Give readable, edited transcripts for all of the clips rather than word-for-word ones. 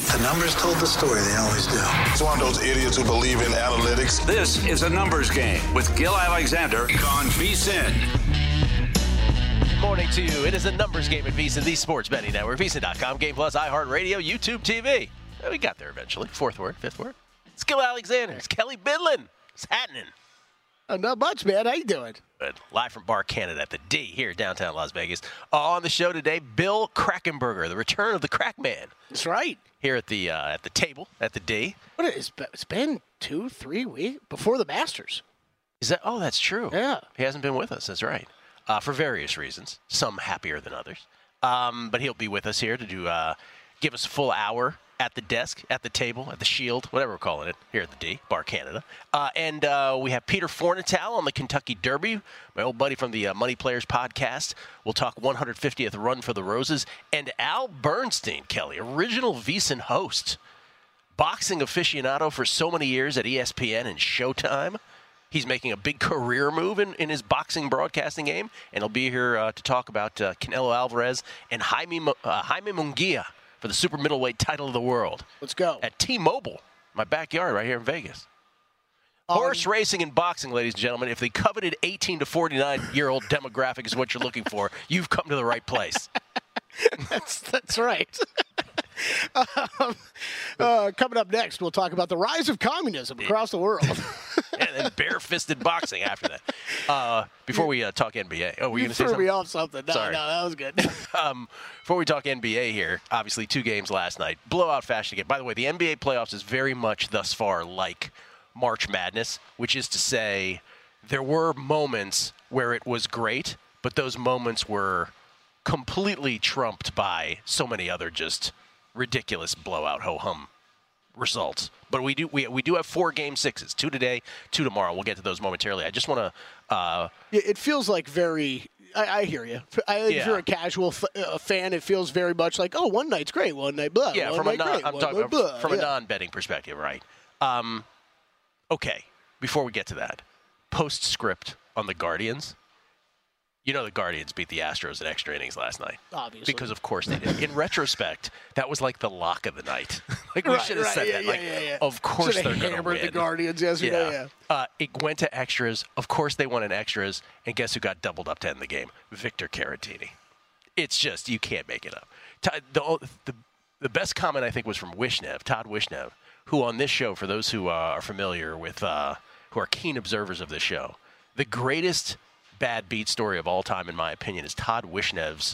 The numbers told the story. They always do. It's one of those idiots who believe in analytics. This is a numbers game with Gil Alexander on VSiN. Morning to you. It is a numbers game at VSiN, the Sports Betting Network, VSiN.com, Game Plus, iHeartRadio, YouTube TV. We got there eventually. Fourth word, fifth word. It's Gil Alexander. It's Kelly Bidlin. It's happening. Not much, man. How you doing? Good. Live from Bar Canada at the D here downtown Las Vegas. On the show today, Bill Krackomberger, the return of the Crack Man. That's right. Here at the table at the D. What is it's been 2-3 weeks before the Masters. Is that? Oh, that's true. Yeah. He hasn't been with us. That's right. For various reasons, some happier than others. But he'll be with us here to give us a full hour at the desk, at the table, at the Shield, whatever we're calling it, here at the D, Bar Canada. And we have Peter Fornatale on the Kentucky Derby, my old buddy from the Money Players podcast. We'll talk 150th Run for the Roses. And Al Bernstein, Kelly, original VSiN host, boxing aficionado for so many years at ESPN and Showtime. He's making a big career move in his boxing broadcasting game, and he'll be here to talk about Canelo Alvarez and Jaime Munguia for the super middleweight title of the world. Let's go. At T-Mobile, my backyard right here in Vegas. Horse racing and boxing, ladies and gentlemen, if the coveted 18 to 49-year-old demographic is what you're looking for, you've come to the right place. That's right. Coming up next, we'll talk about the rise of communism across the world. And then bare-fisted boxing after that. Before we talk NBA. Oh, were you going to say threw something? me off something. No, Sorry. no, that was good. Before we talk NBA here, obviously 2 games last night. Blowout fashion again. By the way, the NBA playoffs is very much thus far like March Madness, which is to say there were moments where it was great, but those moments were completely trumped by so many other just ridiculous blowout ho-hum results. But we do have 4 Game 6s, 2 today, 2 tomorrow. We'll get to those momentarily. I just want to it feels like very I hear you. If you're a casual fan, it feels very much like, oh, one night's great, one night blah. Yeah, one from a night great, I'm one talking night blah. from a non-betting perspective, right? Okay, before we get to that, postscript on the Guardians. You know the Guardians beat the Astros in extra innings last night. Obviously. Because, of course, they did. In retrospect, that was like the lock of the night. Like, we should have said that. Yeah. Of course Should've they're going to hammered win. the Guardians yesterday, It went to extras. Of course they won in extras. And guess who got doubled up to end the game? Victor Caratini. It's just, you can't make it up. The best comment, I think, was from Todd Wishnev, who on this show, for those who are familiar with, who are keen observers of this show, the greatest bad beat story of all time, in my opinion, is Todd Wishnev's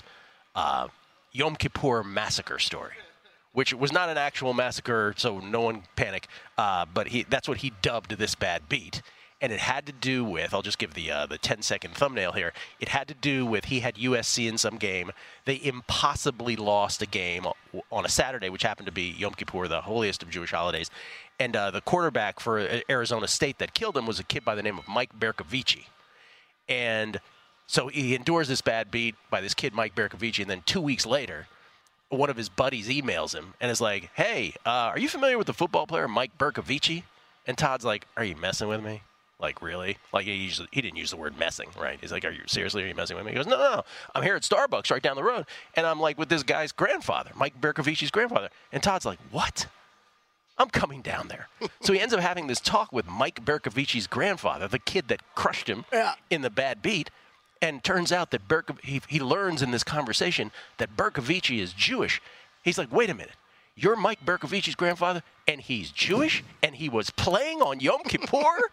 Yom Kippur massacre story, which was not an actual massacre, so no one panic, but that's what he dubbed this bad beat. And it had to do with, I'll just give the 10-second thumbnail here, it had to do with he had USC in some game. They impossibly lost a game on a Saturday, which happened to be Yom Kippur, the holiest of Jewish holidays. And the quarterback for Arizona State that killed him was a kid by the name of Mike Bercovici. And so he endures this bad beat by this kid, Mike Bercovici, and then 2 weeks later, one of his buddies emails him and is like, hey, are you familiar with the football player Mike Bercovici? And Todd's like, are you messing with me? Like, really? Like, he didn't use the word messing, right? He's like, are you messing with me? He goes, no. I'm here at Starbucks right down the road, and I'm like with this guy's grandfather, Mike Bercovici's grandfather. And Todd's like, what? I'm coming down there. So he ends up having this talk with Mike Bercovici's grandfather, the kid that crushed him in the bad beat. And turns out that he learns in this conversation that Bercovici is Jewish. He's like, wait a minute. You're Mike Bercovici's grandfather, and he's Jewish, and he was playing on Yom Kippur?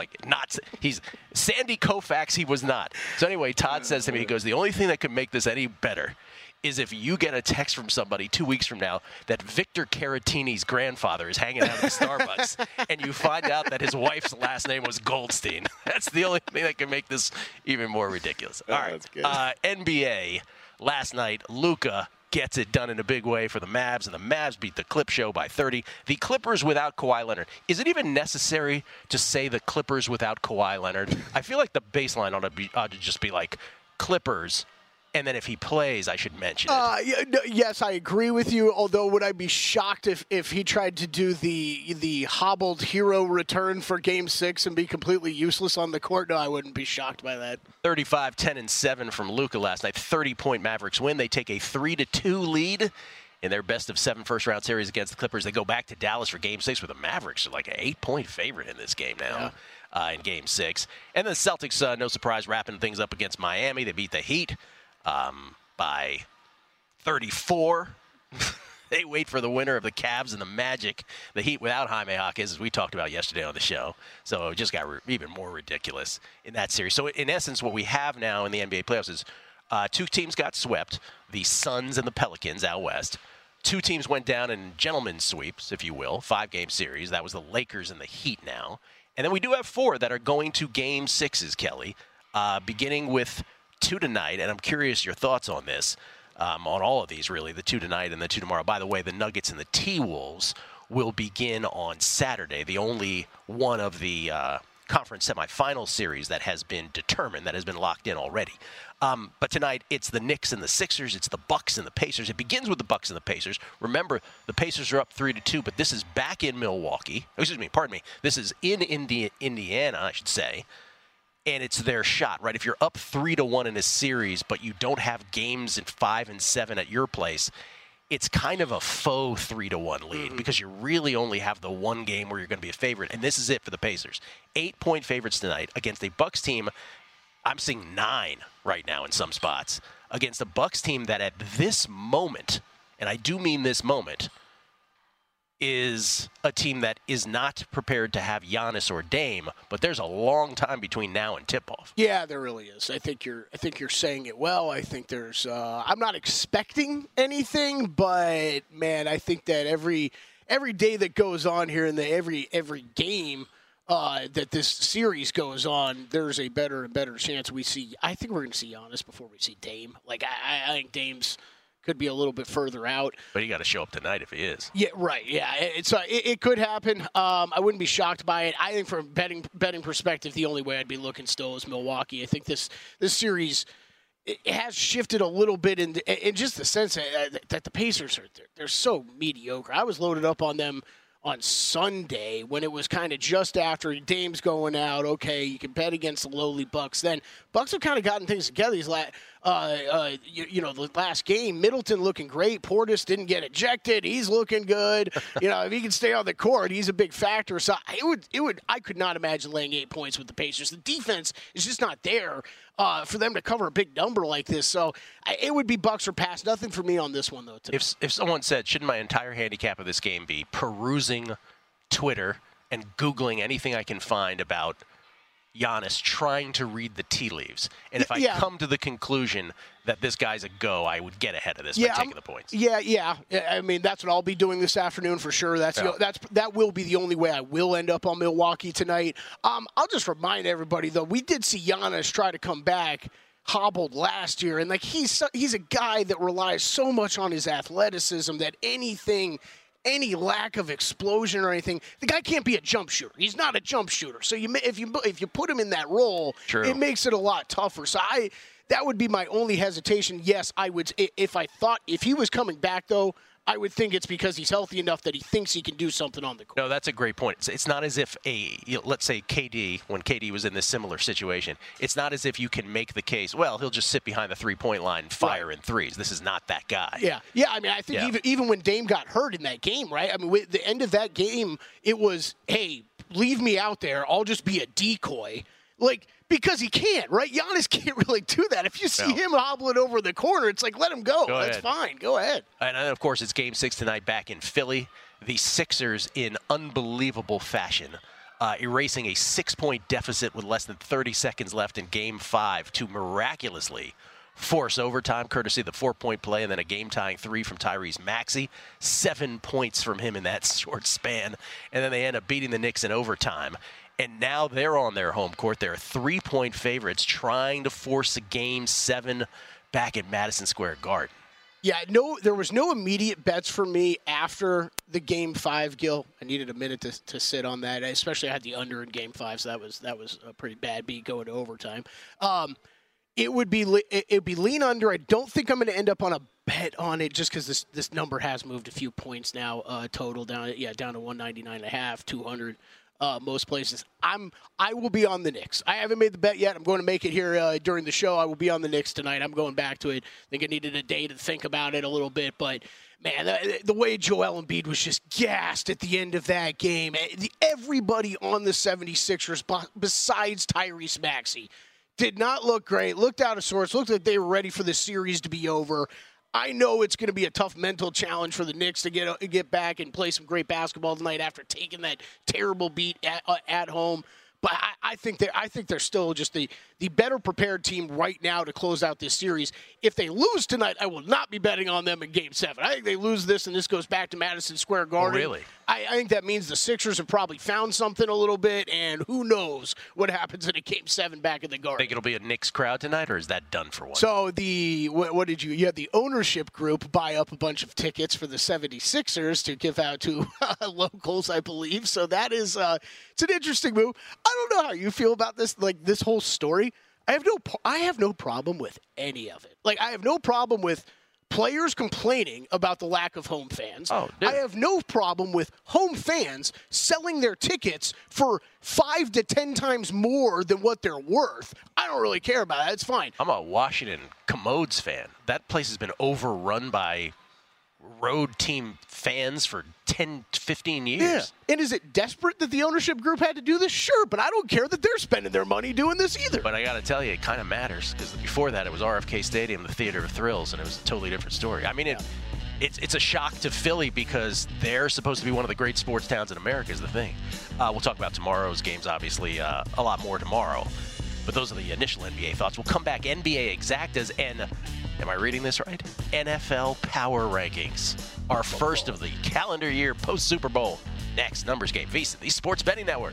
He's Sandy Koufax, he was not. So anyway, Todd says to me, he goes, the only thing that could make this any better is if you get a text from somebody 2 weeks from now that Victor Caratini's grandfather is hanging out at the Starbucks, and you find out that his wife's last name was Goldstein. That's the only thing that can make this even more ridiculous. All right, that's good. NBA last night, Luka gets it done in a big way for the Mavs, and the Mavs beat the Clip Show by 30. The Clippers without Kawhi Leonard. Is it even necessary to say the Clippers without Kawhi Leonard? I feel like the baseline ought to just be like Clippers, and then if he plays, I should mention it. Yes, I agree with you, although would I be shocked if he tried to do the hobbled hero return for Game 6 and be completely useless on the court? No, I wouldn't be shocked by that. 35, 10, and 7 from Luka last night. 30-point Mavericks win. They take a 3-2 lead in their best of 7 first-round series against the Clippers. They go back to Dallas for Game 6 where the Mavericks are like an 8-point favorite in this game now in Game 6. And the Celtics, no surprise, wrapping things up against Miami. They beat the Heat by 34. They wait for the winner of the Cavs and the Magic, the Heat without Jaime Jaquez, as we talked about yesterday on the show. So it just got even more ridiculous in that series. So in essence, what we have now in the NBA playoffs is 2 teams got swept, the Suns and the Pelicans out west. 2 teams went down in gentlemen's sweeps, if you will, 5-game series. That was the Lakers and the Heat now. And then we do have 4 that are going to Game 6s, Kelly, beginning with 2 tonight. And I'm curious your thoughts on this. On all of these, really, the 2 tonight and the 2 tomorrow. By the way, the Nuggets and the T-Wolves will begin on Saturday, the only one of the conference semifinal series that has been determined, that has been locked in already. But tonight, it's the Knicks and the Sixers. It's the Bucks and the Pacers. It begins with the Bucks and the Pacers. Remember, the Pacers are up 3-2, but this is back in Milwaukee. This is in Indiana, I should say. And it's their shot, right? If you're up 3-1 in a series, but you don't have games in 5 and 7 at your place, it's kind of a faux 3-1 lead because you really only have the one game where you're going to be a favorite. And this is it for the Pacers. 8-point favorites tonight against a Bucks team. I'm seeing 9 right now in some spots against a Bucks team that at this moment, and I do mean this moment, is a team that is not prepared to have Giannis or Dame, but there's a long time between now and tip-off. Yeah, there really is. I think you're saying it well. I think there's I'm not expecting anything, but man, I think that every day that goes on here and every game that this series goes on, there's a better and better chance we see. I think we're going to see Giannis before we see Dame. Like I think Dame's could be a little bit further out. But he got to show up tonight if he is. Yeah, right. Yeah, it could happen. I wouldn't be shocked by it. I think from a betting perspective, the only way I'd be looking still is Milwaukee. I think this series it has shifted a little bit in just the sense that the Pacers they're so mediocre. I was loaded up on them on Sunday when it was kind of just after Dame's going out. Okay, you can bet against the lowly Bucks. Then Bucks have kind of gotten things together. These the last game, Middleton looking great. Portis didn't get ejected. He's looking good. If he can stay on the court, he's a big factor. So I could not imagine laying 8 points with the Pacers. The defense is just not there for them to cover a big number like this. So it would be Bucks or pass. Nothing for me on this one, though. If someone said, shouldn't my entire handicap of this game be perusing Twitter and Googling anything I can find about Giannis trying to read the tea leaves? And if I come to the conclusion that this guy's a go, I would get ahead of this by taking the points. Yeah. I mean, that's what I'll be doing this afternoon for sure. That will be the only way I will end up on Milwaukee tonight. I'll just remind everybody, though, we did see Giannis try to come back hobbled last year, and he's a guy that relies so much on his athleticism that any lack of explosion or anything, the guy can't be a jump shooter. He's not a jump shooter. So if you put him in that role, It makes it a lot tougher. So that would be my only hesitation. Yes, I would. If he was coming back, though, I would think it's because he's healthy enough that he thinks he can do something on the court. No, that's a great point. It's not as if let's say KD, when KD was in this similar situation, it's not as if you can make the case, well, he'll just sit behind the three-point line and fire in threes. This is not that guy. Yeah. I mean, I think even when Dame got hurt in that game, right? I mean, with the end of that game, it was, hey, leave me out there. I'll just be a decoy. Because he can't, right? Giannis can't really do that. If you see him hobbling over the corner, it's like, let him go. That's fine. Go ahead. And then, of course, it's Game 6 tonight back in Philly. The Sixers, in unbelievable fashion, erasing a 6-point deficit with less than 30 seconds left in Game 5 to miraculously force overtime, courtesy of the 4-point play, and then a game-tying 3 from Tyrese Maxey. 7 points from him in that short span. And then they end up beating the Knicks in overtime. And now they're on their home court. They're 3-point favorites trying to force a Game 7 back at Madison Square Garden. Yeah, there was no immediate bets for me after the Game 5, Gil. I needed a minute to sit on that. Especially I had the under in Game 5, so that was a pretty bad beat going to overtime. It would be lean under. I don't think I'm going to end up on a bet on it just because this number has moved a few points now total down to 199.5, 200. Most places. I will be on the Knicks. I haven't made the bet yet. I'm going to make it here during the show. I will be on the Knicks tonight. I'm going back to it. I think I needed a day to think about it a little bit, but Man, the way Joel Embiid was just gassed at the end of that game. Everybody on the 76ers, besides Tyrese Maxey, did not look great, looked out of sorts, looked like they were ready for the series to be over. I know it's going to be a tough mental challenge for the Knicks to get back and play some great basketball tonight after taking that terrible beat at home. But I think they're still just the better prepared team right now to close out this series. If they lose tonight, I will not be betting on them in Game 7. I think they lose this, and this goes back to Madison Square Garden. Oh, really? I think that means the Sixers have probably found something a little bit, and who knows what happens in a Game 7 back in the Garden. Think it'll be a Knicks crowd tonight, or is that done for one? So what did you had the ownership group buy up a bunch of tickets for the 76ers to give out to locals, I believe. So that is it's an interesting move. I don't know how you feel about this, like this whole story. I have no problem with any of it. Like, I have no problem with players complaining about the lack of home fans. Oh, I have no problem with home fans selling their tickets for 5 to 10 times more than what they're worth. I don't really care about that. It's fine. I'm a Washington Commodes fan. That place has been overrun by road team fans for 10 to 15 years. Yeah. And is it desperate that the ownership group had to do this? Sure, but I don't care that they're spending their money doing this either. But I got to tell you, it kind of matters, because before that, it was RFK Stadium, the Theater of Thrills, and it was a totally different story. I mean, it's a shock to Philly because they're supposed to be one of the great sports towns in America is the thing. We'll talk about tomorrow's games, obviously, a lot more tomorrow. But those are the initial NBA thoughts. We'll come back NBA Exactas and, am I reading this right? NFL Power Rankings. Our first of the calendar year post-Super Bowl. Next, Numbers Game, VSiN, the Sports Betting Network.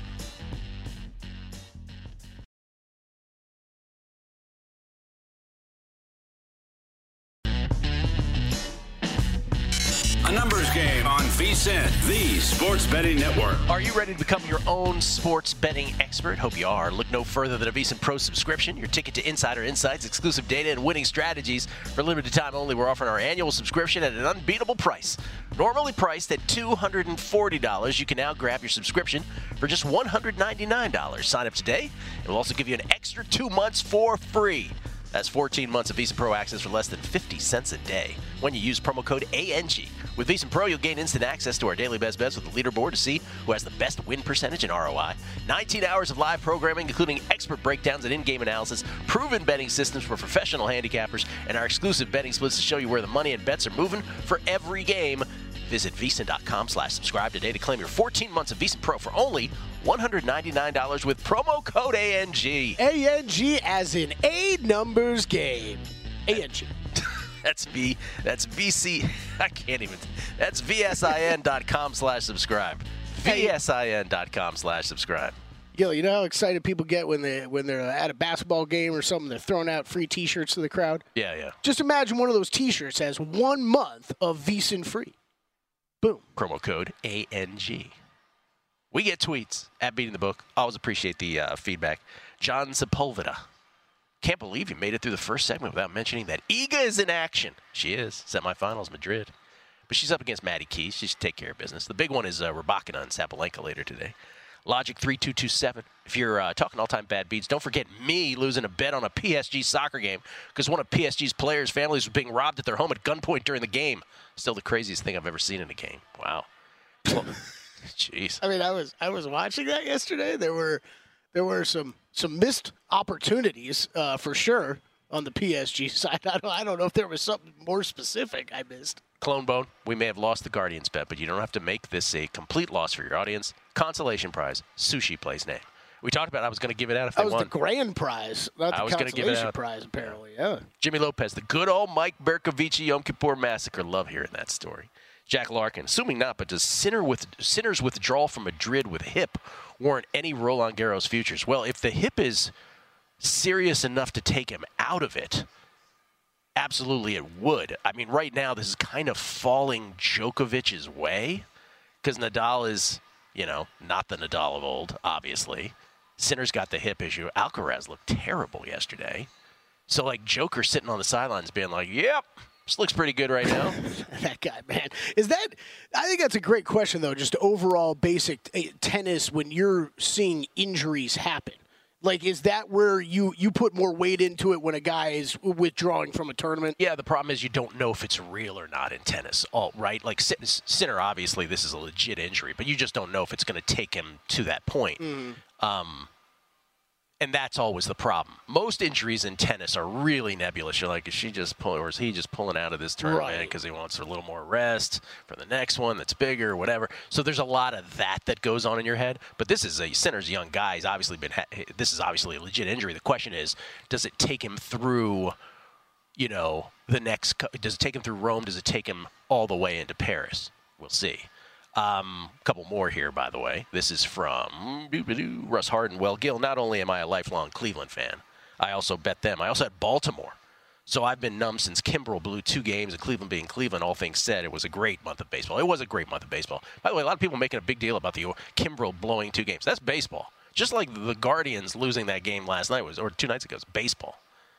A Numbers Game on VSiN, the Sports Betting Network. Are you ready to become your own sports betting expert? Hope you are. Look no further than a VSiN Pro subscription, your ticket to insider insights, exclusive data, and winning strategies. For limited time only, we're offering our annual subscription at an unbeatable price. Normally priced at $240, you can now grab your subscription for just $199. Sign up today, and we'll also give you an extra 2 months for free. That's 14 months of VSiN Pro access for less than 50 cents a day when you use promo code ANG. With VSiN Pro, you'll gain instant access to our daily best bets with a leaderboard to see who has the best win percentage and ROI. 19 hours of live programming, including expert breakdowns and in-game analysis, proven betting systems for professional handicappers, and our exclusive betting splits to show you where the money and bets are moving for every game. Visit VSiN.com/subscribe today to claim your 14 months of VSiN Pro for only $199 with promo code ANG. ANG as in A Numbers Game. ANG. That's VC. I can't even. That's VSIN.com/subscribe. VSIN.com/subscribe. Gil, you know how excited people get when they're at a basketball game or something, they're throwing out free T-shirts to the crowd? Yeah. Just imagine one of those T-shirts has 1 month of VSiN free. Boom. Promo code ANG. We get tweets at Beating the Book. Always appreciate the feedback. John Sepulveda. Can't believe you made it through the first segment without mentioning that Iga is in action. She is. Semifinals, Madrid. But she's up against Maddie Keys. She should take care of business. The big one is Rybakina and Sabalenka later today. Logic 3227. If you're talking all-time bad beats, don't forget me losing a bet on a PSG soccer game because one of PSG's players' families was being robbed at their home at gunpoint during the game. Still the craziest thing I've ever seen in a game. Wow. Jeez. I mean, I was watching that yesterday. There were some missed opportunities for sure on the PSG side. I don't know if there was something more specific I missed. Clone Bone, we may have lost the Guardians bet, but you don't have to make this a complete loss for your audience. Consolation prize, Sushi Plays name. We talked about I was going to give it out if they won. That was the grand prize, not the consolation prize, apparently. Yeah. Jimmy Lopez, the good old Mike Bercovici Yom Kippur Massacre. Love hearing that story. Jack Larkin, assuming not, but does Sinner's withdrawal from Madrid with hip warrant any Roland Garros futures? Well, if the hip is serious enough to take him out of it, absolutely it would. I mean, right now this is kind of falling Djokovic's way because Nadal is, not the Nadal of old, obviously. Sinner's got the hip issue. Alcaraz looked terrible yesterday. So, Joker sitting on the sidelines being like, yep, this looks pretty good right now. That guy, man. I think that's a great question, though, just overall basic tennis when you're seeing injuries happen. Like, is that where you put more weight into it when a guy is withdrawing from a tournament? Yeah, the problem is you don't know if it's real or not in tennis, right? Like Sinner, obviously, this is a legit injury, but you just don't know if it's going to take him to that point. And that's always the problem. Most injuries in tennis are really nebulous. You're like, is he just pulling out of this tournament because he wants a little more rest for the next one that's bigger or whatever? So there's a lot of that goes on in your head. But this is Sinner's young guy. He's obviously this is obviously a legit injury. The question is, does it take him through, the next? Does it take him through Rome? Does it take him all the way into Paris? We'll see. Couple more here, by the way. This is from Russ Harden. Well, Gil, not only am I a lifelong Cleveland fan, I also bet them. I also had Baltimore. So I've been numb since Kimbrel blew 2 games, and Cleveland being Cleveland, all things said, it was a great month of baseball. It was a great month of baseball. By the way, a lot of people making a big deal about the Kimbrel blowing 2 games. That's baseball. Just like the Guardians losing that game last night or 2 nights ago, it's baseball.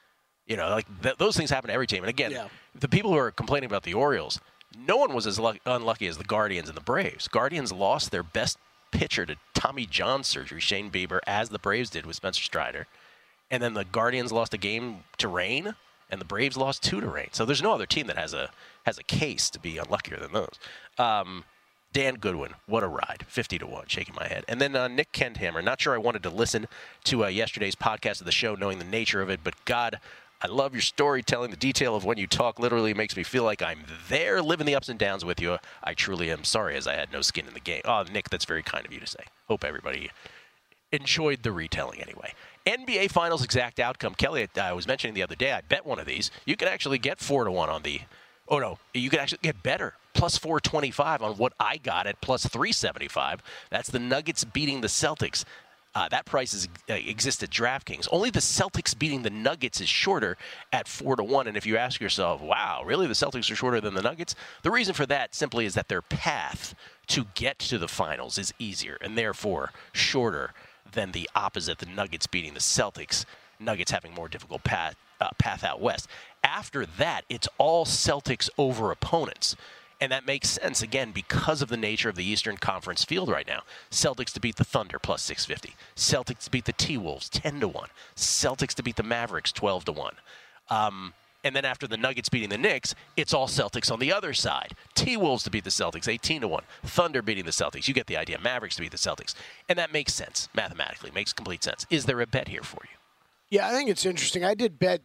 Those things happen to every team. And again, the people who are complaining about the Orioles, no one was as unlucky as the Guardians and the Braves. Guardians lost their best pitcher to Tommy John surgery, Shane Bieber, as the Braves did with Spencer Strider. And then the Guardians lost a game to rain, and the Braves lost 2 to rain. So there's no other team that has a case to be unluckier than those. Dan Goodwin, what a ride, 50-1, shaking my head. And then Nick Kendhammer, not sure I wanted to listen to yesterday's podcast of the show, knowing the nature of it, but God, I love your storytelling. The detail of when you talk literally makes me feel like I'm there living the ups and downs with you. I truly am sorry as I had no skin in the game. Oh, Nick, that's very kind of you to say. Hope everybody enjoyed the retelling anyway. NBA Finals exact outcome. Kelly, I was mentioning the other day, I bet one of these. You could actually get 4-1 on the – oh, no. You could actually get better. Plus 425 on what I got at plus 375. That's the Nuggets beating the Celtics. That price exists at DraftKings. Only the Celtics beating the Nuggets is shorter at 4-1. And if you ask yourself, wow, really the Celtics are shorter than the Nuggets? The reason for that simply is that their path to get to the finals is easier and therefore shorter than the opposite, the Nuggets beating the Celtics, Nuggets having more difficult path out west. After that, it's all Celtics over opponents. And that makes sense, again, because of the nature of the Eastern Conference field right now. Celtics to beat the Thunder, plus 650. Celtics to beat the T-Wolves, 10-1. Celtics to beat the Mavericks, 12-1. And then after the Nuggets beating the Knicks, it's all Celtics on the other side. T-Wolves to beat the Celtics, 18-1. Thunder beating the Celtics. You get the idea. Mavericks to beat the Celtics. And that makes sense, mathematically. Makes complete sense. Is there a bet here for you? Yeah, I think it's interesting. I did bet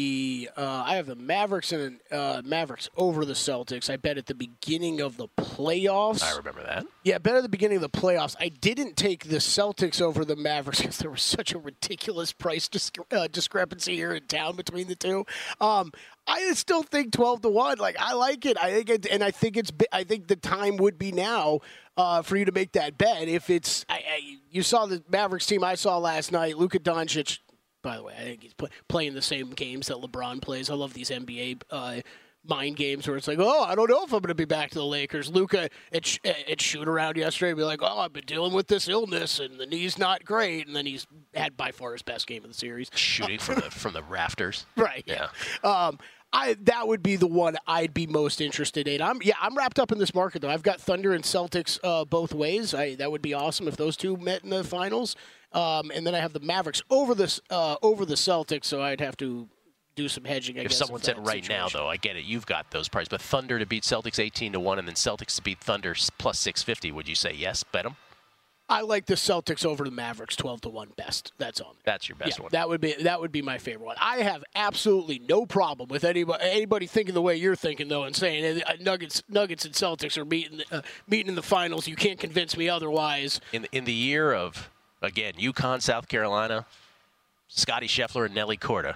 I have the Mavericks and Mavericks over the Celtics. I bet at the beginning of the playoffs. I remember that. Yeah, I bet at the beginning of the playoffs. I didn't take the Celtics over the Mavericks because there was such a ridiculous price discrepancy here in town between the two. I still think 12-1. Like, I like it. I think the time would be now for you to make that bet. If it's you saw the Mavericks team I saw last night. Luka Doncic. By the way, I think he's playing the same games that LeBron plays. I love these NBA mind games where it's like, oh, I don't know if I'm going to be back to the Lakers. Luka at shoot-around yesterday be like, oh, I've been dealing with this illness, and the knee's not great. And then he's had by far his best game of the series. Shooting from the rafters. Right. Yeah. That would be the one I'd be most interested in. I'm wrapped up in this market, though. I've got Thunder and Celtics both ways. That would be awesome if those two met in the finals. And then I have the Mavericks over the Celtics, so I'd have to do some hedging. If someone said right situation. Now, though, I get it. You've got those prices. But Thunder to beat Celtics 18-1 and then Celtics to beat Thunder plus 650, would you say yes, bet them? I like the Celtics over the Mavericks 12-1 best. That's on there. That's your best one. That would be my favorite one. I have absolutely no problem with anybody thinking the way you're thinking, though, and saying Nuggets and Celtics are meeting in the finals. You can't convince me otherwise. In the year of, again, UConn, South Carolina, Scotty Scheffler and Nelly Korda,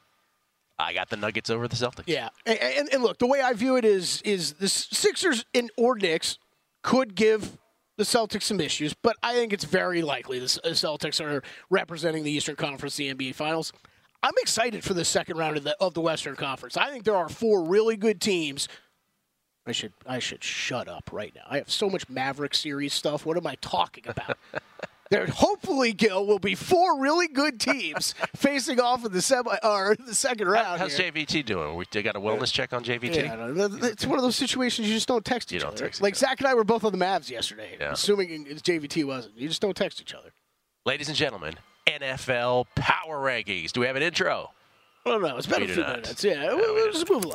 I got the Nuggets over the Celtics. Yeah, and look, the way I view it is the Sixers or Knicks could give the Celtics some issues, but I think it's very likely the Celtics are representing the Eastern Conference, the NBA Finals. I'm excited for the second round of the Western Conference. I think there are 4 really good teams. I should shut up right now. I have so much Maverick series stuff. What am I talking about? There hopefully, Gil, will be 4 really good teams facing off in the second round. How's JVT doing? We got a wellness check on JVT? Yeah, it's one of those situations you just don't text each other. Like Zach and I were both on the Mavs yesterday, assuming JVT wasn't. You just don't text each other. Ladies and gentlemen, NFL Power Rankings. Do we have an intro? I don't know. It's been a few minutes. Yeah, we'll just move along.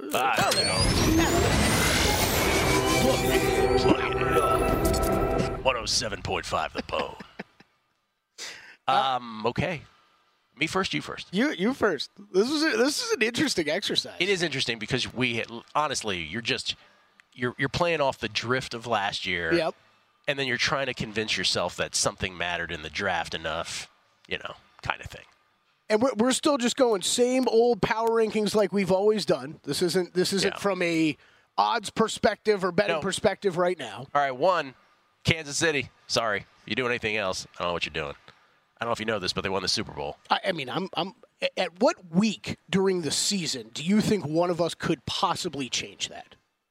107.5 The Bone. Okay. Me first, you first. You first. This is an interesting exercise. It is interesting because honestly, you're playing off the drift of last year. Yep. And then you're trying to convince yourself that something mattered in the draft enough, kind of thing. And we're still just going same old power rankings like we've always done. This isn't from a odds perspective or betting perspective right now. All right, 1, Kansas City. Sorry, if you do anything else, I don't know what you're doing. I don't know if you know this, but they won the Super Bowl. I mean, I'm at what week during the season do you think one of us could possibly change that?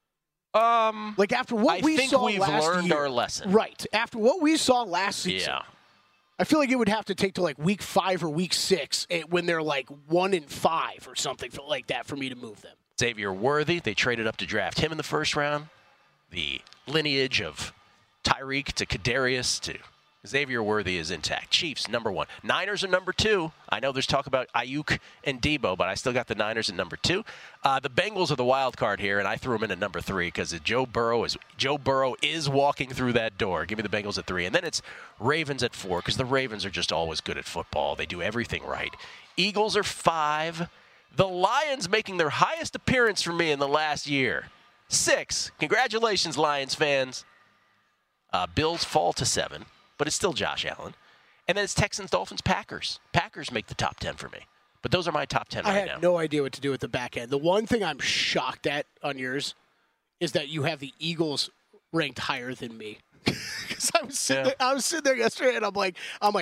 Like after what we saw last year. I think we've learned our lesson. Right. After what we saw last season. Yeah. I feel like it would have to take to like week 5 or week 6 when they're like 1-5 or something like that for me to move them. Xavier Worthy, they traded up to draft him in the first round. The lineage of Tyreek to Kadarius to Xavier Worthy is intact. Chiefs, number 1. Niners are number 2. I know there's talk about Ayuk and Debo, but I still got the Niners at number 2. The Bengals are the wild card here, and I threw them in at number 3 because Joe Burrow is walking through that door. Give me the Bengals at 3. And then it's Ravens at 4 because the Ravens are just always good at football. They do everything right. Eagles are 5. The Lions making their highest appearance for me in the last year. 6. Congratulations, Lions fans. Bills fall to 7. But it's still Josh Allen. And then it's Texans, Dolphins, Packers. Packers make the top 10 for me. But those are my top 10 right now. I had no idea what to do with the back end. The one thing I'm shocked at on yours is that you have the Eagles ranked higher than me. Because I was sitting there yesterday, and I'm like,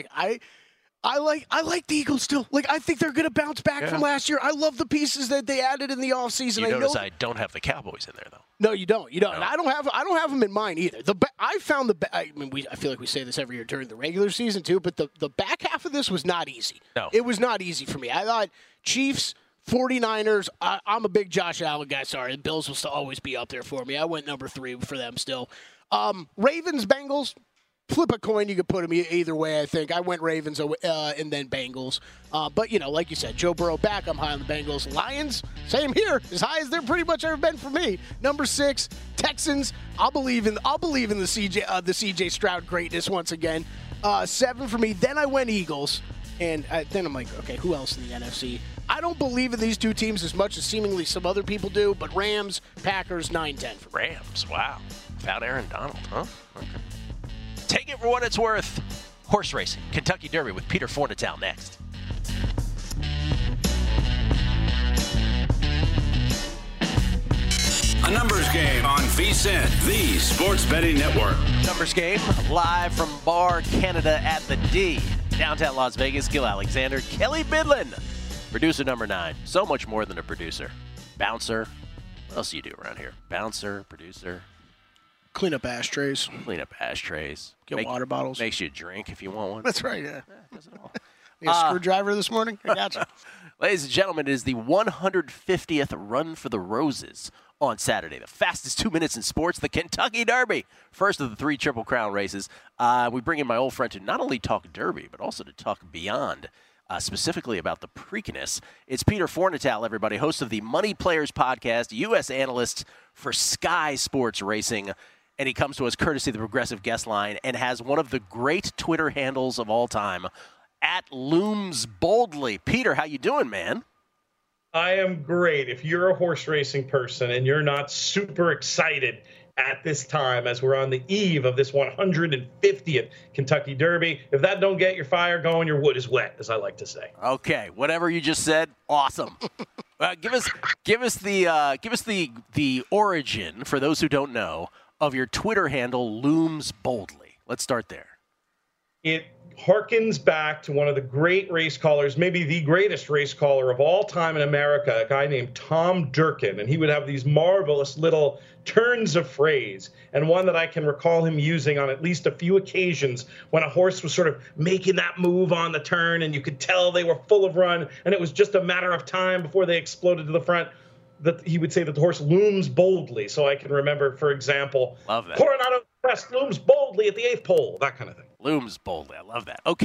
I like the Eagles still. Like, I think they're going to bounce back from last year. I love the pieces that they added in the offseason. You notice I don't have the Cowboys in there, though. No, you don't. You don't. No. And I don't have them in mind either. I feel like we say this every year during the regular season too, but the back half of this was not easy. No. It was not easy for me. I thought Chiefs, 49ers, I'm a big Josh Allen guy. Sorry, the Bills will still always be up there for me. I went number 3 for them still. Ravens, Bengals. Flip a coin, you could put them either way, I think. I went Ravens and then Bengals. But, like you said, Joe Burrow back. I'm high on the Bengals. Lions, same here. As high as they're pretty much ever been for me. Number 6, Texans. I'll believe in the CJ Stroud greatness once again. 7 for me. Then I went Eagles. And then I'm like, okay, who else in the NFC? I don't believe in these two teams as much as seemingly some other people do, but Rams, Packers, 9-10 for me. Rams, wow. Without Aaron Donald, huh? Okay. Take it for what it's worth. Horse racing, Kentucky Derby with Peter Fornatale next. A numbers game on VSiN, the sports betting network. Numbers game live from Bar Canada at the D. Downtown Las Vegas, Gil Alexander, Kelly Bidlin. Producer number 9. So much more than a producer. Bouncer. What else do you do around here? Bouncer, producer. Clean up ashtrays. Get water bottles. Makes you a drink if you want one. That's right, yeah. Does it all. You a screwdriver this morning? I got you. Ladies and gentlemen, it is the 150th Run for the Roses on Saturday. The fastest 2 minutes in sports, the Kentucky Derby. First of the 3 Triple Crown races. We bring in my old friend to not only talk Derby, but also to talk beyond, specifically about the Preakness. It's Peter Fornatale, everybody, host of the Money Players podcast, U.S. analyst for Sky Sports Racing. And he comes to us courtesy of the Progressive Guest Line and has one of the great Twitter handles of all time, @LoomsBoldly. Peter, how you doing, man? I am great. If you're a horse racing person and you're not super excited at this time as we're on the eve of this 150th Kentucky Derby, if that don't get your fire going, your wood is wet, as I like to say. Okay, whatever you just said, awesome. Give us the origin, for those who don't know, of your Twitter handle, LoomsBoldly. Let's start there. It harkens back to one of the great race callers, maybe the greatest race caller of all time in America, a guy named Tom Durkin, and he would have these marvelous little turns of phrase, and one that I can recall him using on at least a few occasions when a horse was sort of making that move on the turn, and you could tell they were full of run, and it was just a matter of time before they exploded to the front. That he would say that the horse looms boldly. So I can remember, for example, love that. Coronado Crest looms boldly at the 8th pole, that kind of thing. Looms boldly. I love that. Okay.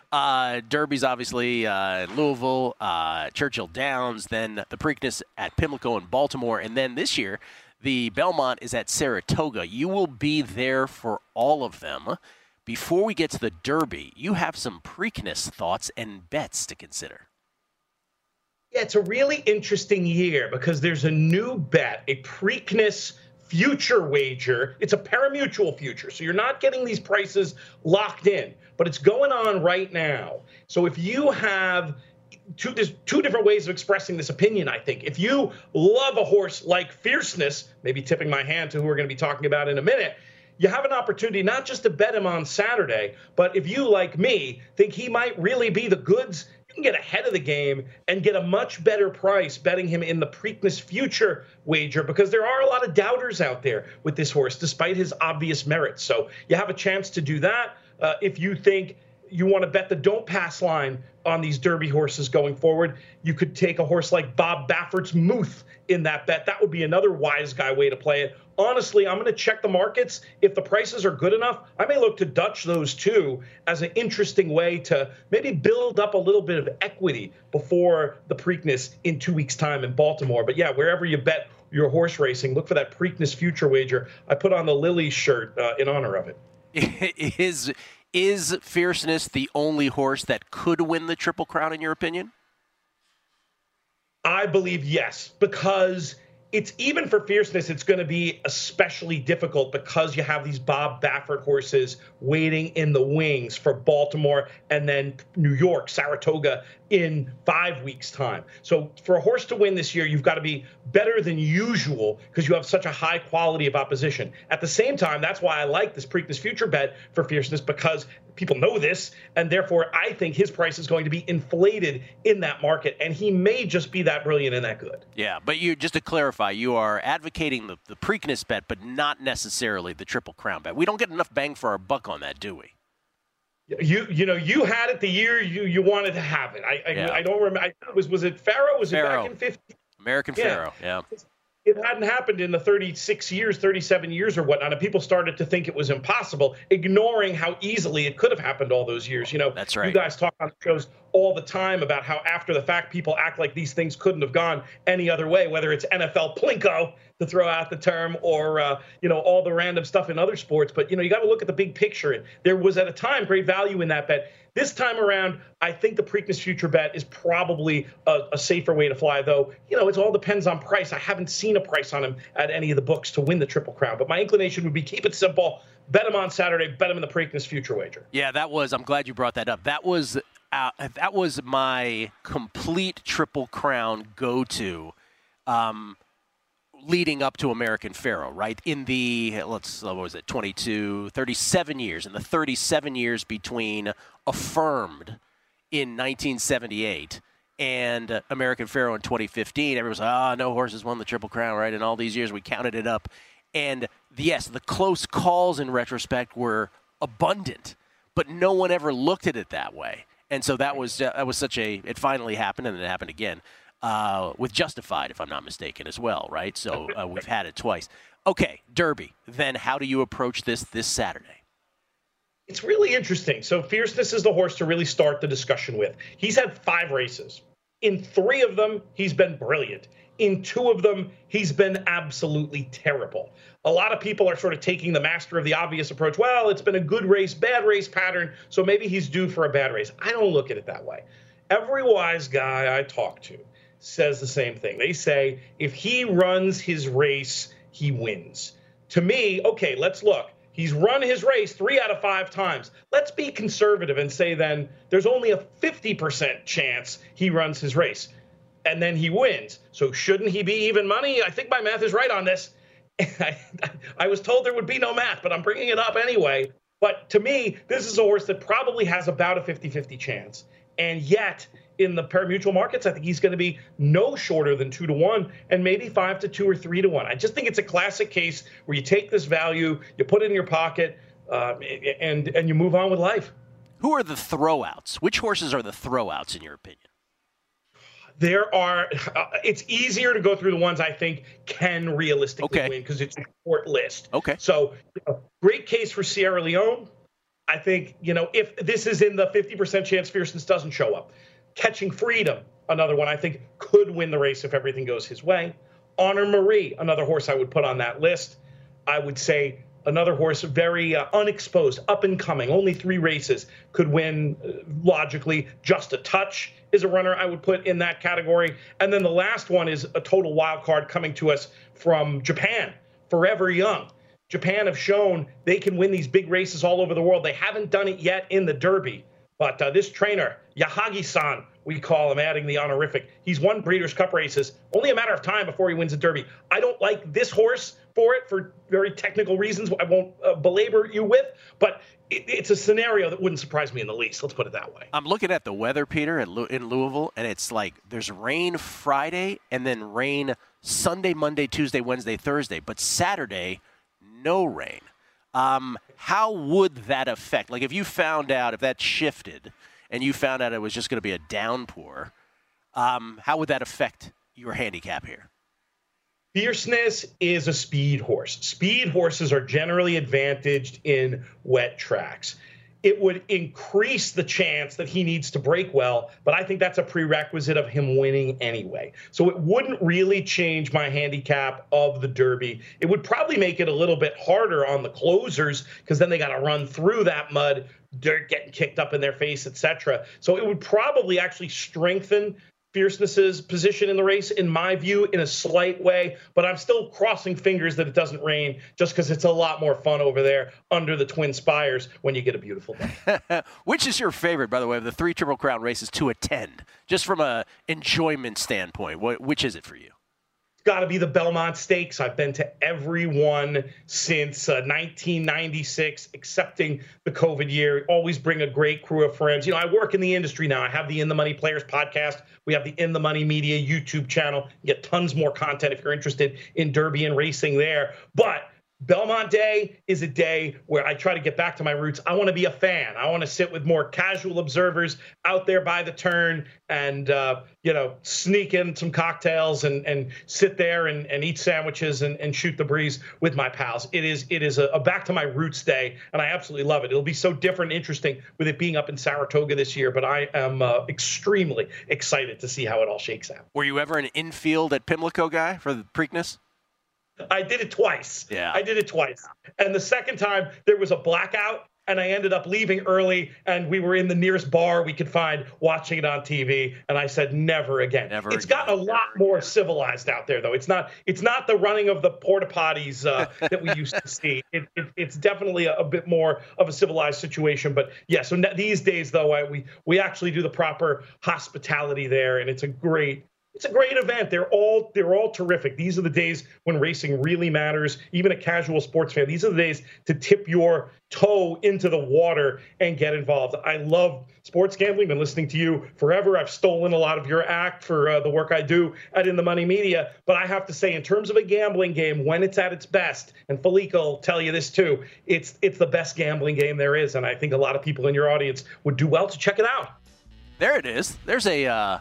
Derby's obviously Louisville, Churchill Downs, then the Preakness at Pimlico and Baltimore, and then this year the Belmont is at Saratoga. You will be there for all of them. Before we get to the Derby, you have some Preakness thoughts and bets to consider. Yeah, it's a really interesting year because there's a new bet, a Preakness future wager. It's a parimutuel future, so you're not getting these prices locked in, but it's going on right now. So if you have there's two different ways of expressing this opinion, I think. If you love a horse like Fierceness, maybe tipping my hand to who we're going to be talking about in a minute, you have an opportunity not just to bet him on Saturday, but if you, like me, think he might really be the goods, you can get ahead of the game and get a much better price betting him in the Preakness future wager, because there are a lot of doubters out there with this horse, despite his obvious merits. So you have a chance to do that. If you think you want to bet the don't pass line on these Derby horses going forward, you could take a horse like Bob Baffert's Muth in that bet. That would be another wise guy way to play it. Honestly, I'm going to check the markets. If the prices are good enough, I may look to Dutch those two as an interesting way to maybe build up a little bit of equity before the Preakness in 2 weeks' time in Baltimore. But yeah, wherever you bet your horse racing, look for that Preakness future wager. I put on the Lily shirt in honor of it. Is Fierceness the only horse that could win the Triple Crown, in your opinion? I believe yes, because it's even for Fierceness, it's going to be especially difficult because you have these Bob Baffert horses waiting in the wings for Baltimore and then New York, Saratoga in 5 weeks' time. So for a horse to win this year, you've got to be better than usual because you have such a high quality of opposition. At the same time, that's why I like this Preakness future bet for Fierceness, because people know this, and therefore I think his price is going to be inflated in that market, and he may just be that brilliant and that good. Yeah, but you, just to clarify, you are advocating the Preakness bet, but not necessarily the Triple Crown bet. We don't get enough bang for our buck on that, do we? You had it the year you wanted to have it. I don't remember. Was it Pharaoh? Was Pharaoh. It back in 50? American Pharaoh, yeah. It hadn't happened in the 36 years, 37 years or whatnot, and people started to think it was impossible, ignoring how easily it could have happened all those years. That's right. You guys talk on shows all the time about how after the fact people act like these things couldn't have gone any other way, whether it's NFL Plinko, to throw out the term, or all the random stuff in other sports. But you got to look at the big picture. There was at a time great value in that bet. This time around, I think the Preakness future bet is probably a safer way to fly, though. It all depends on price. I haven't seen a price on him at any of the books to win the Triple Crown, but my inclination would be keep it simple. Bet him on Saturday. Bet him in the Preakness future wager. Yeah, I'm glad you brought that up. That was my complete Triple Crown go-to. Leading up to American Pharaoh, right? In the, 37 years. In the 37 years between Affirmed in 1978 and American Pharaoh in 2015, everyone was like, no horses won the Triple Crown, right? And all these years we counted it up. And yes, the close calls in retrospect were abundant, but no one ever looked at it that way. And so that was it finally happened, and it happened again. With Justified, if I'm not mistaken, as well, right? So we've had it twice. Okay, Derby. Then how do you approach this Saturday? It's really interesting. So Fierceness is the horse to really start the discussion with. He's had 5 races. In 3 of them, he's been brilliant. In 2 of them, he's been absolutely terrible. A lot of people are sort of taking the master of the obvious approach. Well, it's been a good race, bad race pattern, so maybe he's due for a bad race. I don't look at it that way. Every wise guy I talk to says the same thing. They say if he runs his race, he wins. To me, okay, let's look. He's run his race 3 out of 5 times. Let's be conservative and say then there's only a 50% chance he runs his race, and then he wins. So shouldn't he be even money? I think my math is right on this. I was told there would be no math, but I'm bringing it up anyway. But to me, this is a horse that probably has about a 50-50 chance. And yet, in the parimutuel markets, I think he's going to be no shorter than 2-1 and maybe 5-2 or 3-1. I just think it's a classic case where you take this value, you put it in your pocket, and you move on with life. Who are the throwouts? Which horses are the throwouts in your opinion? There are. It's easier to go through the ones I think can realistically win because it's a short list. Okay. So, great case for Sierra Leone. I think, if this is in the 50% chance Fierceness doesn't show up. Catching Freedom, another one I think could win the race if everything goes his way. Honor Marie, another horse I would put on that list. I would say another horse, very unexposed, up and coming, only 3 races, could win logically. Just a Touch is a runner I would put in that category. And then the last one is a total wild card coming to us from Japan, Forever Young. Japan have shown they can win these big races all over the world. They haven't done it yet in the Derby. But this trainer, Yahagi-san, we call him, adding the honorific, he's won Breeders' Cup races. Only a matter of time before he wins a Derby. I don't like this horse for it for very technical reasons I won't belabor you with, but it's a scenario that wouldn't surprise me in the least. Let's put it that way. I'm looking at the weather, Peter, in Louisville, and it's like there's rain Friday and then rain Sunday, Monday, Tuesday, Wednesday, Thursday. But Saturday, no rain. How would that affect? Like if you found out, if that shifted and you found out it was just going to be a downpour, how would that affect your handicap here? Fierceness is a speed horse. Speed horses are generally advantaged in wet tracks. It would increase the chance that he needs to break well, but I think that's a prerequisite of him winning anyway. So it wouldn't really change my handicap of the Derby. It would probably make it a little bit harder on the closers because then they got to run through that mud, dirt getting kicked up in their face, etc. So it would probably actually strengthen Fierceness's position in the race, in my view, in a slight way, but I'm still crossing fingers that it doesn't rain just because it's a lot more fun over there under the Twin Spires when you get a beautiful day. Which is your favorite, by the way, of the 3 Triple Crown races to attend, just from a enjoyment standpoint? Which is it for you? Got to be the Belmont Stakes. I've been to every one since 1996, excepting the COVID year. Always bring a great crew of friends. I work in the industry now. I have the In the Money Players podcast. We have the In the Money Media YouTube channel. You get tons more content if you're interested in Derby and racing there. But Belmont Day is a day where I try to get back to my roots. I want to be a fan. I want to sit with more casual observers out there by the turn and, sneak in some cocktails and sit there and eat sandwiches and shoot the breeze with my pals. It is a back to my roots day, and I absolutely love it. It'll be so different and interesting with it being up in Saratoga this year, but I am extremely excited to see how it all shakes out. Were you ever an infield at Pimlico guy for the Preakness? I did it twice. Yeah. I did it twice. And the second time, there was a blackout, and I ended up leaving early, and we were in the nearest bar we could find watching it on TV, and I said, never again. It's gotten a lot more civilized out there, though. It's not the running of the porta potties that we used to see. It's definitely a bit more of a civilized situation. But, yeah, so these days, though, we actually do the proper hospitality there, and it's a great event. They're all terrific. These are the days when racing really matters. Even a casual sports fan, these are the days to tip your toe into the water and get involved. I love sports gambling. Been listening to you forever. I've stolen a lot of your act for the work I do at In the Money Media. But I have to say, in terms of a gambling game, when it's at its best, and Felica will tell you this too, it's the best gambling game there is. And I think a lot of people in your audience would do well to check it out. There it is. There's a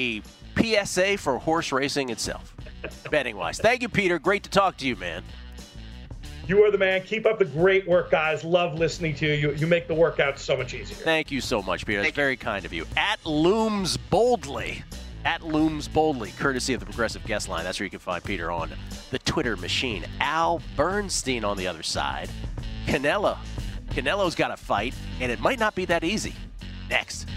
PSA for horse racing itself, betting-wise. Thank you, Peter. Great to talk to you, man. You are the man. Keep up the great work, guys. Love listening to you. You make the workout so much easier. Thank you so much, Peter. That's very kind of you. At Looms Boldly, courtesy of the Progressive Guest Line. That's where you can find Peter on the Twitter machine. Al Bernstein on the other side. Canelo's got a fight, and it might not be that easy. Next.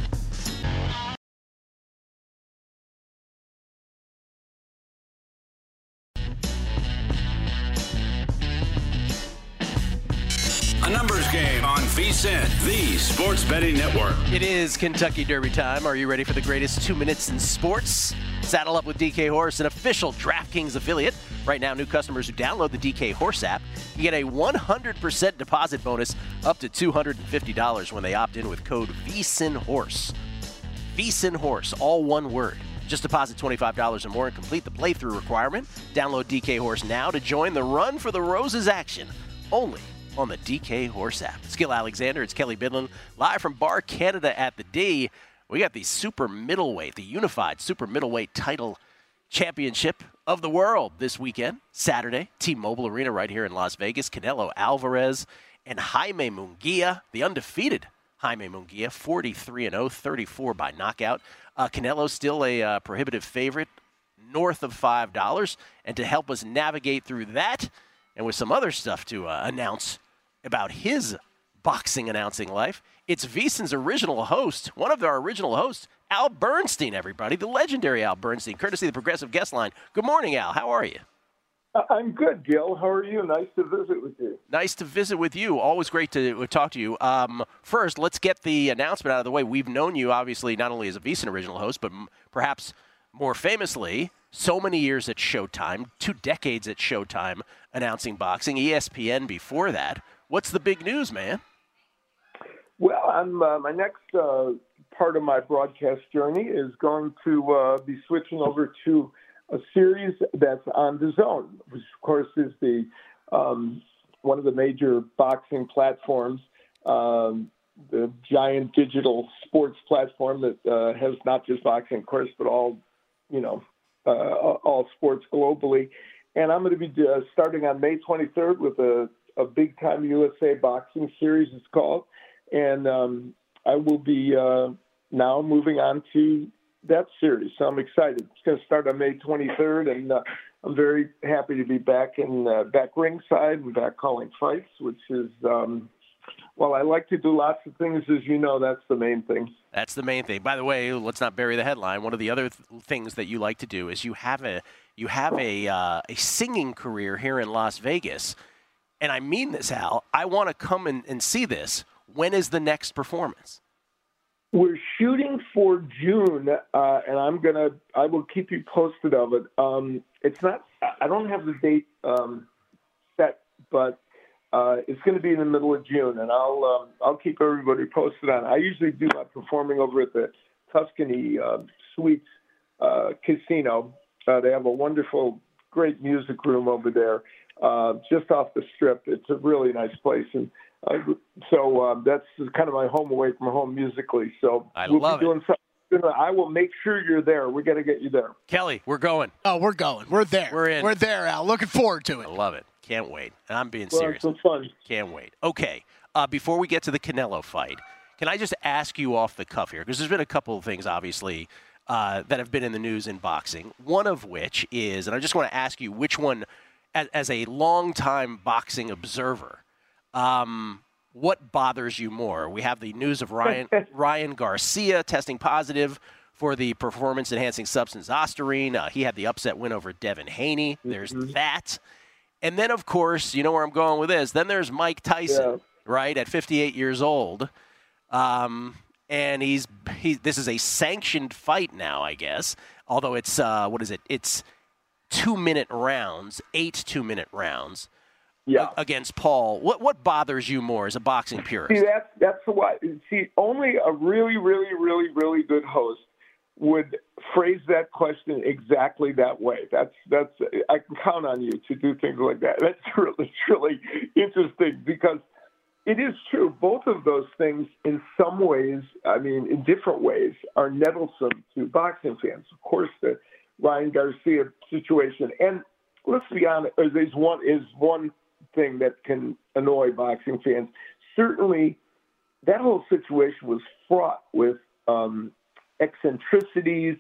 A numbers game on VSiN, the Sports Betting Network. It is Kentucky Derby time. Are you ready for the greatest 2 minutes in sports? Saddle up with DK Horse, an official DraftKings affiliate. Right now, new customers who download the DK Horse app can get a 100% deposit bonus up to $250 when they opt in with code VSiNHorse. VSiNHorse, all one word. Just deposit $25 or more and complete the playthrough requirement. Download DK Horse now to join the Run for the Roses action. Only on the DK Horse app. It's Gil Alexander. It's Kelly Bidlin. Live from Bar Canada at the D. We got the super middleweight, the unified super middleweight title championship of the world this weekend, Saturday, T-Mobile Arena right here in Las Vegas. Canelo Alvarez and Jaime Munguia, the undefeated Jaime Munguia, 43-0, 34 by knockout. Canelo's still a prohibitive favorite, north of $5. And to help us navigate through that, and with some other stuff to announce about his boxing announcing life, it's VSiN's original host, one of our original hosts, Al Bernstein, everybody, the legendary Al Bernstein, courtesy of the Progressive Guest Line. Good morning, Al. How are you? I'm good, Gil. How are you? Nice to visit with you. Nice to visit with you. Always great to talk to you. First, let's get the announcement out of the way. We've known you, obviously, not only as a VSiN original host, but perhaps more famously, so many years at Showtime, 2 decades at Showtime announcing boxing, ESPN before that. What's the big news, man? Well, I'm my next part of my broadcast journey is going to be switching over to a series that's on DAZN, which of course is the one of the major boxing platforms, the giant digital sports platform that has not just boxing, of course, but all sports globally. And I'm going to be starting on May 23rd with a big time USA boxing series, it's called, and I will be now moving on to that series. So I'm excited. It's going to start on May 23rd, and I'm very happy to be back back ringside and back calling fights, which is, well, I like to do lots of things, as you know. That's the main thing. That's the main thing. By the way, let's not bury the headline. One of the other things that you like to do is you have a singing career here in Las Vegas, and I mean this, Al. I want to come and see this. When is the next performance? We're shooting for June, and I will keep you posted of it. It's not, I don't have the date set, but it's going to be in the middle of June, and I'll keep everybody posted on it. I usually do my performing over at the Tuscany Suites Casino. They have a wonderful, great music room over there, just off the Strip. It's a really nice place, and so that's kind of my home away from home musically. So we'll be doing something. I will make sure you're there. We got to get you there. Kelly, we're going. Oh, we're going. We're there. We're in. We're there, Al. Looking forward to it. I love it. Can't wait. And I'm being serious. It's fun. Can't wait. Okay. Before we get to the Canelo fight, can I just ask you off the cuff here? Because there's been a couple of things, obviously, that have been in the news in boxing. One of which is, and I just want to ask you which one, as a longtime boxing observer, what bothers you more? We have the news of Ryan Garcia testing positive for the performance-enhancing substance Ostarine. He had the upset win over Devin Haney. There's that. And then, of course, you know where I'm going with this. Then there's Mike Tyson, right, at 58 years old. And this is a sanctioned fight now, I guess. Although it's, It's 2-minute rounds, 8 2-minute rounds. Yeah. Against Paul. What bothers you more as a boxing purist? See, that's what. See, only a really, really, really, really good host would phrase that question exactly that way. That's. I can count on you to do things like that. That's really interesting because it is true. Both of those things, in some ways, I mean, in different ways, are nettlesome to boxing fans. Of course, the Ryan Garcia situation, and let's be honest, is one thing that can annoy boxing fans. Certainly, that whole situation was fraught with eccentricities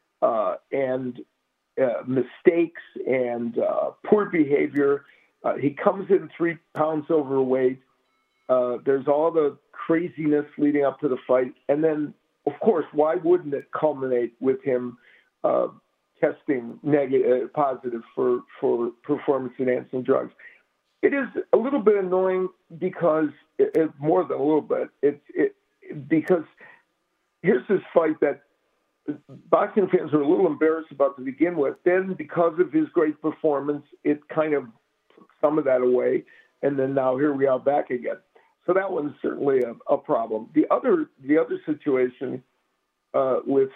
and mistakes and poor behavior. He comes in 3 pounds overweight. There's all the craziness leading up to the fight. And then, of course, why wouldn't it culminate with him testing positive for performance-enhancing drugs? It is a little bit annoying because more than a little bit. Because here's this fight that boxing fans are a little embarrassed about to begin with. Then, because of his great performance, it kind of took some of that away, and then now here we are back again. So that one's certainly a problem. The other situation with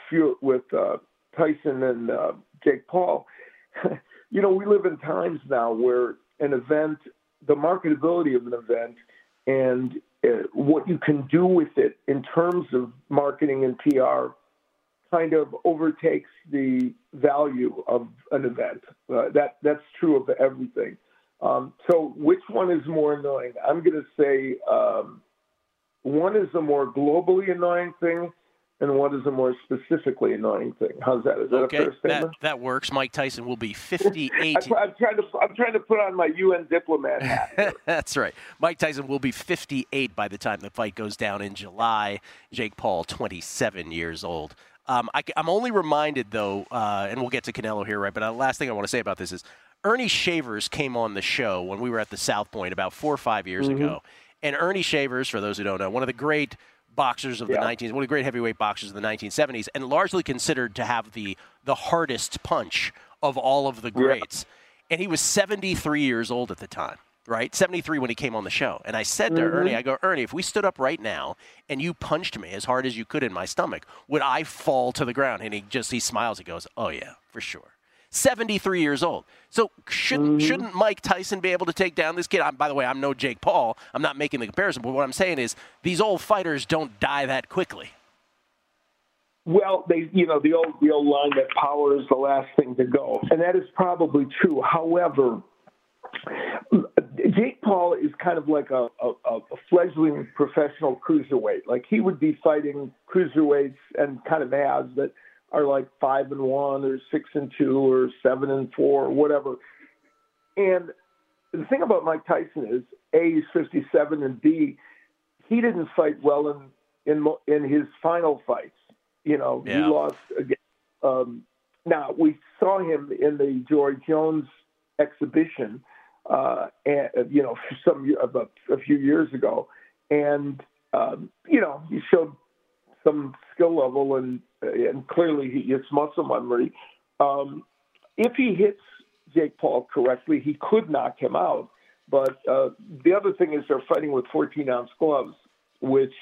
Tyson and Jake Paul, we live in times now where an event, the marketability of an event, and what you can do with it in terms of marketing and PR kind of overtakes the value of an event. That's true of everything. So which one is more annoying? I'm going to say one is a more globally annoying thing, and one is a more specifically annoying thing. How's that? Is that okay, a fair statement? That works. Mike Tyson will be 58. I'm trying to put on my UN diplomat hat here. That's right. Mike Tyson will be 58 by the time the fight goes down in July. Jake Paul, 27 years old. I'm only reminded, though, and we'll get to Canelo here, right? But the last thing I want to say about this is Ernie Shavers came on the show when we were at the South Point about 4 or 5 years ago. And Ernie Shavers, for those who don't know, one of the great boxers of the one of the great heavyweight boxers of the 1970s, and largely considered to have the hardest punch of all of the greats. And he was 73 years old at the time, right? 73 when he came on the show. And I said to Ernie, I go, Ernie, if we stood up right now and you punched me as hard as you could in my stomach, would I fall to the ground? And he smiles. He goes, oh, yeah, for sure. 73 years old. So shouldn't Mike Tyson be able to take down this kid? By the way, I'm no Jake Paul. I'm not making the comparison. But what I'm saying is these old fighters don't die that quickly. Well, the old line that power is the last thing to go. And that is probably true. However, Jake Paul is kind of like a fledgling professional cruiserweight. Like he would be fighting cruiserweights and kind of has that are like 5-1 or 6-2 or 7-4 or whatever. And the thing about Mike Tyson is, A, he's 57, and B, he didn't fight well in his final fights. He lost again. Now we saw him in the Joy Jones exhibition, a few years ago, and he showed some skill level and clearly it's muscle memory. If he hits Jake Paul correctly, he could knock him out. But the other thing is they're fighting with 14-ounce gloves, which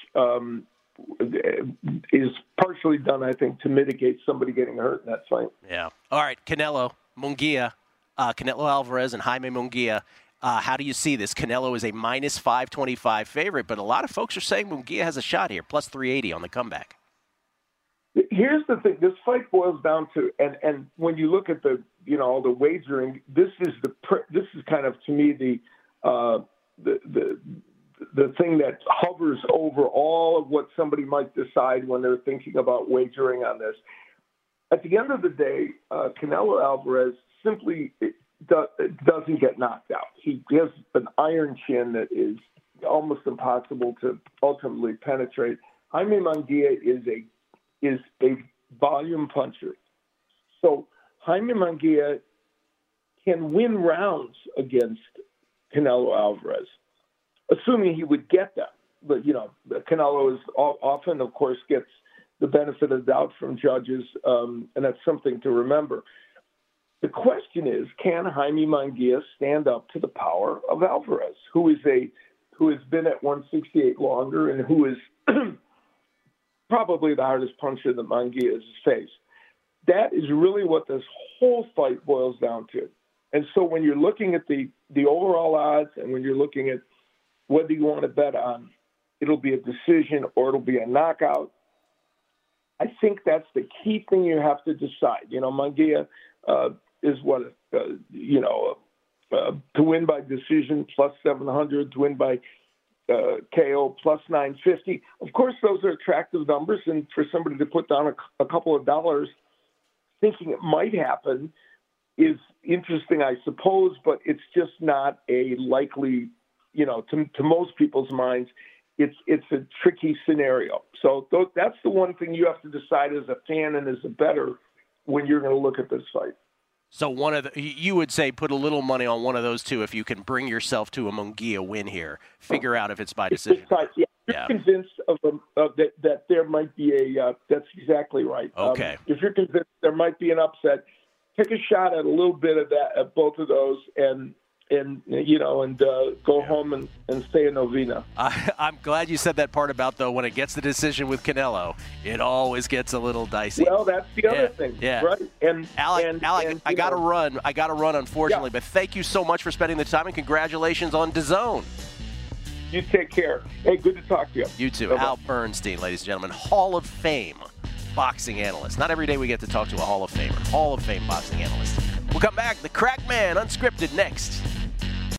is partially done, I think, to mitigate somebody getting hurt in that fight. Yeah. All right, Canelo Alvarez and Jaime Munguia. How do you see this? Canelo is a minus 525 favorite, but a lot of folks are saying Munguia has a shot here, plus 380 on the comeback. Here's the thing: this fight boils down to, and when you look at the wagering, this is kind of, to me, the thing that hovers over all of what somebody might decide when they're thinking about wagering on this. At the end of the day, Canelo Alvarez simply doesn't get knocked out. He has an iron chin that is almost impossible to ultimately penetrate. Jaime Munguia is a volume puncher. So Jaime Munguia can win rounds against Canelo Alvarez, assuming he would get them. But, Canelo is often, of course, gets the benefit of the doubt from judges, and that's something to remember. The question is, can Jaime Munguia stand up to the power of Alvarez, who has been at 168 longer and who is probably the hardest puncher that Munguia has faced? That is really what this whole fight boils down to. And so when you're looking at the overall odds and when you're looking at whether you want to bet on it'll be a decision or it'll be a knockout, I think that's the key thing you have to decide. Munguia is to win by decision plus 700, to win by KO plus 950. Of course, those are attractive numbers, and for somebody to put down a couple of dollars thinking it might happen is interesting, I suppose, but it's just not a likely, to most people's minds, it's a tricky scenario. So that's the one thing you have to decide as a fan and as a bettor when you're going to look at this fight. So you would say put a little money on one of those two if you can bring yourself to a Munguia win here. Figure out if it's by decision. You're convinced that there might be that's exactly right. Okay. If you're convinced there might be an upset, take a shot at a little bit of that, at both of those, and go home and stay a novena. I'm glad you said that part about, though, when it gets the decision with Canelo, it always gets a little dicey. Well, that's the other thing, right? And Alec, I got to run. Unfortunately, but thank you so much for spending the time, and congratulations on DAZN. You take care. Hey, good to talk to you. You too. Bye-bye. Al Bernstein, ladies and gentlemen, Hall of Fame boxing analyst. Not every day we get to talk to a Hall of Famer. Hall of Fame boxing analyst. We'll come back. The Crack Man, Unscripted, next.